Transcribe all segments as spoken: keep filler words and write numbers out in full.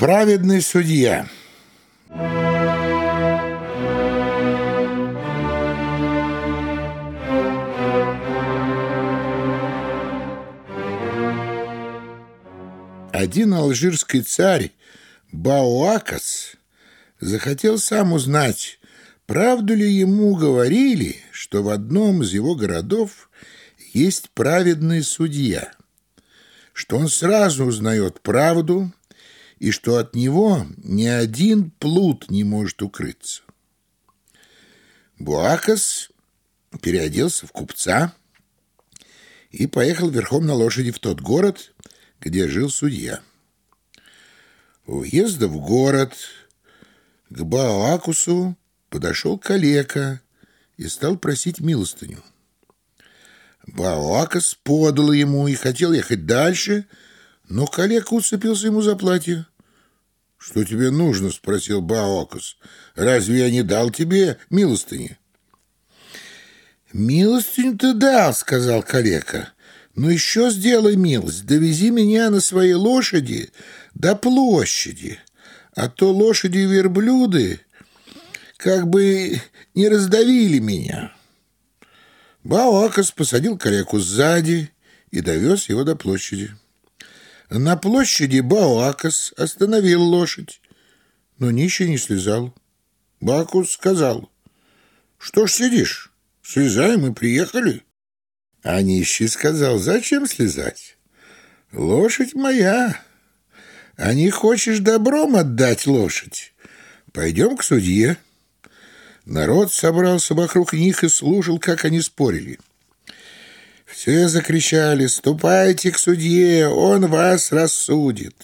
Праведный судья. Один алжирский царь Бауакас захотел сам узнать, правду ли ему говорили, что в одном из его городов есть праведный судья, что он сразу узнает правду и что от него ни один плут не может укрыться. Бауакас переоделся в купца и поехал верхом на лошади в тот город, где жил судья. У въезда в город к Бауакасу подошел калека и стал просить милостыню. Бауакас подал ему и хотел ехать дальше, но калека уцепился ему за платье. «Что тебе нужно?» — спросил Бауакас. «Разве я не дал тебе милостыни?» «Милостыню ты дал», — сказал калека. «Но еще сделай милость, довези меня на своей лошади до площади, а то лошади и верблюды как бы не раздавили меня». Бауакас посадил калеку сзади и довез его до площади. На площади Бауакас остановил лошадь, но нищий не слезал. Бауакас сказал: «Что ж сидишь? Слезай, мы приехали». А нищий сказал: «Зачем слезать? Лошадь моя. А не хочешь добром отдать лошадь? Пойдем к судье». Народ собрался вокруг них и слушал, как они спорили. Все закричали: «Ступайте к судье, он вас рассудит».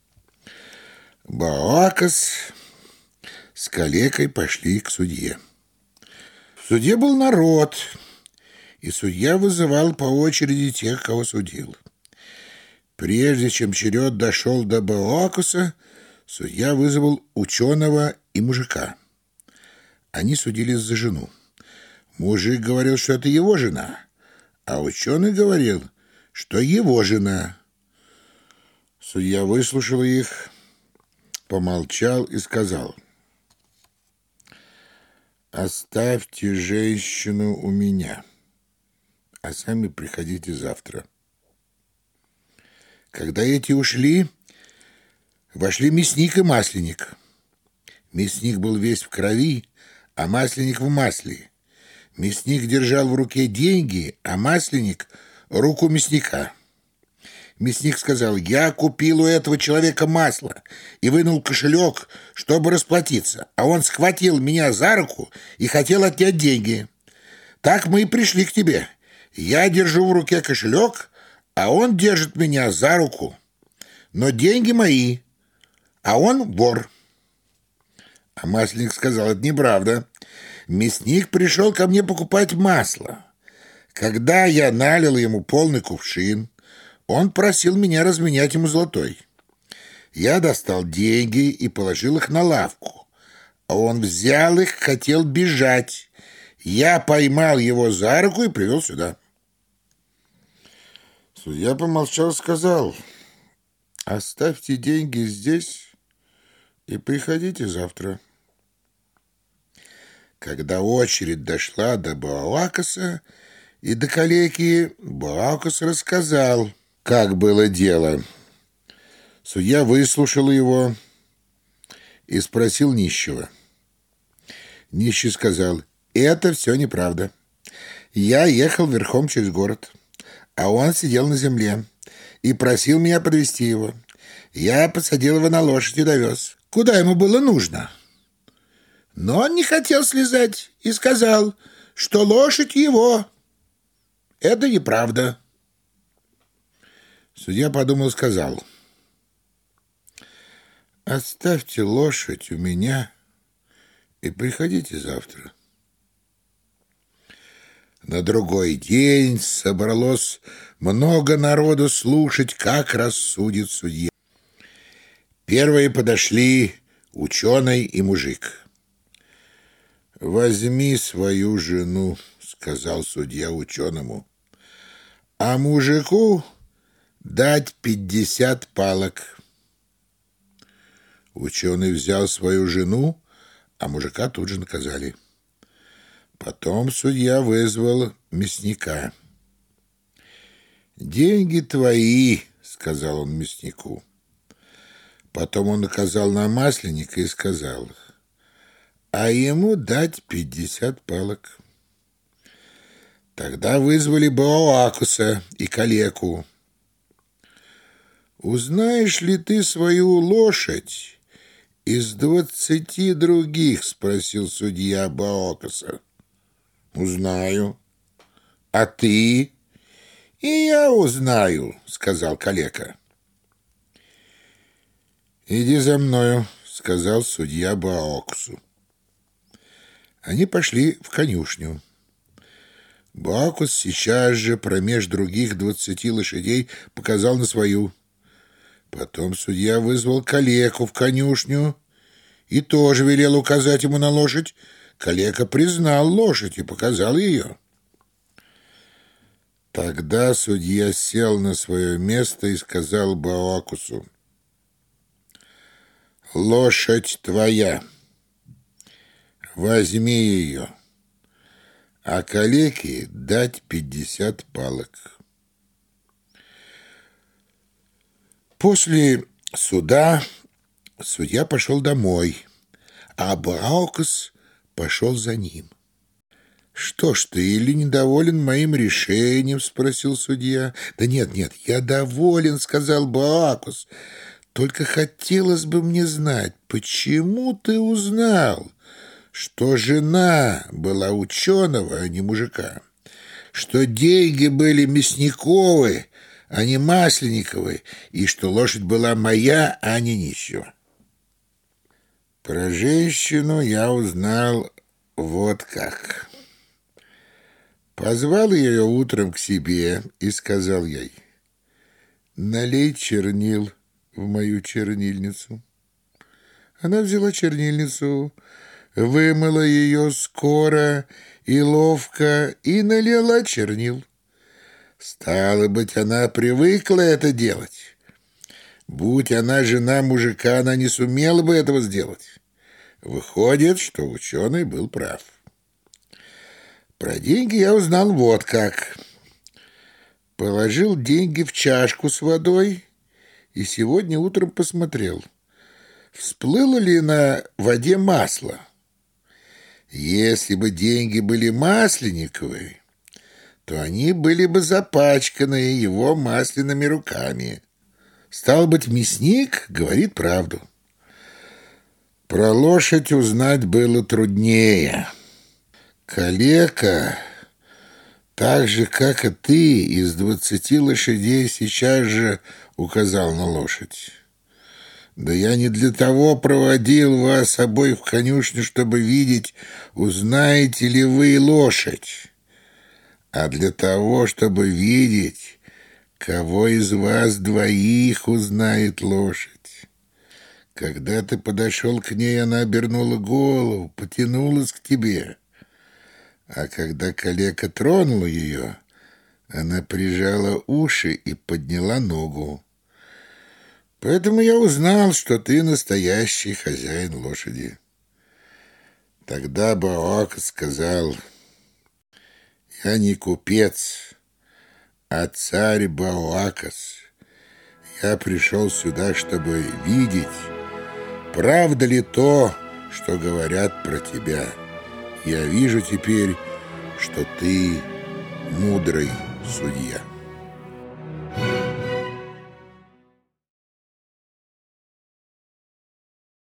Бауакас с калекой пошли к судье. В суде был народ, и судья вызывал по очереди тех, кого судил. Прежде чем черед дошел до Бауакаса, судья вызвал ученого и мужика. Они судились за жену. Мужик говорил, что это его жена, а ученый говорил, что его жена. Судья выслушал их, помолчал и сказал: «Оставьте женщину у меня, а сами приходите завтра». Когда эти ушли, вошли мясник и масленик. Мясник был весь в крови, а масленик в масле. Мясник держал в руке деньги, а масленик — руку мясника. Мясник сказал: «Я купил у этого человека масло», и вынул кошелек, чтобы расплатиться, а он схватил меня за руку и хотел отнять деньги. Так мы и пришли к тебе. Я держу в руке кошелек, а он держит меня за руку. Но деньги мои, а он вор». А масленик сказал: «Это неправда. Мясник пришел ко мне покупать масло. Когда я налил ему полный кувшин, он просил меня разменять ему золотой. Я достал деньги и положил их на лавку, а он взял их, хотел бежать. Я поймал его за руку и привел сюда». Судья помолчал и сказал: «Оставьте деньги здесь и приходите завтра». Когда очередь дошла до Бауакаса и до калеки, Бауакас рассказал, как было дело. Судья выслушал его и спросил нищего. Нищий сказал: «Это все неправда. Я ехал верхом через город, а он сидел на земле и просил меня подвезти его. Я посадил его на лошадь и довез, куда ему было нужно. Но он не хотел слезать и сказал, что лошадь его. Это неправда». Судья подумал и сказал: «Оставьте лошадь у меня и приходите завтра». На другой день собралось много народу слушать, как рассудит судья. Первые подошли ученый и мужик. «Возьми свою жену», — сказал судья ученому, «а мужику дать пятьдесят палок». Ученый взял свою жену, а мужика тут же наказали. Потом судья вызвал мясника. «Деньги твои», — сказал он мяснику. Потом он указал на масленника и сказал: «А ему дать пятьдесят палок». Тогда вызвали Боакуса и калеку. «Узнаешь ли ты свою лошадь из двадцати других?» — спросил судья Боакуса. «Узнаю». «А ты?» «И я узнаю», — сказал калека. «Иди за мною», — сказал судья Боакусу. Они пошли в конюшню. Боакус сейчас же промеж других двадцати лошадей показал на свою. Потом судья вызвал калеку в конюшню и тоже велел указать ему на лошадь. Калека признал лошадь и показал ее. Тогда судья сел на свое место и сказал Боакусу: «Лошадь твоя, возьми ее, а калеке дать пятьдесят палок». После суда судья пошел домой, а Боакус пошел за ним. «Что ж ты, или недоволен моим решением?» — спросил судья. «Да нет, нет, я доволен», — сказал Боакус. «Только хотелось бы мне знать, почему ты узнал, что жена была ученого, а не мужика, что деньги были Мясниковы, а не Масленниковы, и что лошадь была моя, а не ничего?» «Про женщину я узнал вот как». Позвал ее утром к себе и сказал ей: «Налей чернил в мою чернильницу». Она взяла чернильницу, вымыла ее скоро и ловко и налила чернил. Стало быть, она привыкла это делать. Будь она жена мужика, она не сумела бы этого сделать. Выходит, что ученый был прав. Про деньги я узнал вот как. Положил деньги в чашку с водой и сегодня утром посмотрел, всплыло ли на воде масло. Если бы деньги были Масленниковы, то они были бы запачканы его масляными руками. Стало быть, мясник говорит правду. Про лошадь узнать было труднее. Калека, так же, как и ты, из двадцати лошадей сейчас же указал на лошадь. Да я не для того проводил вас обоих в конюшню, чтобы видеть, узнаете ли вы лошадь, а для того, чтобы видеть, кого из вас двоих узнает лошадь. Когда ты подошел к ней, она обернула голову, потянулась к тебе. А когда калека тронул ее, она прижала уши и подняла ногу. Поэтому я узнал, что ты настоящий хозяин лошади. Тогда Боакус сказал: «Я не купец, а царь Боакус. Я пришел сюда, чтобы видеть, правда ли то, что говорят про тебя. Я вижу теперь, что ты мудрый судья».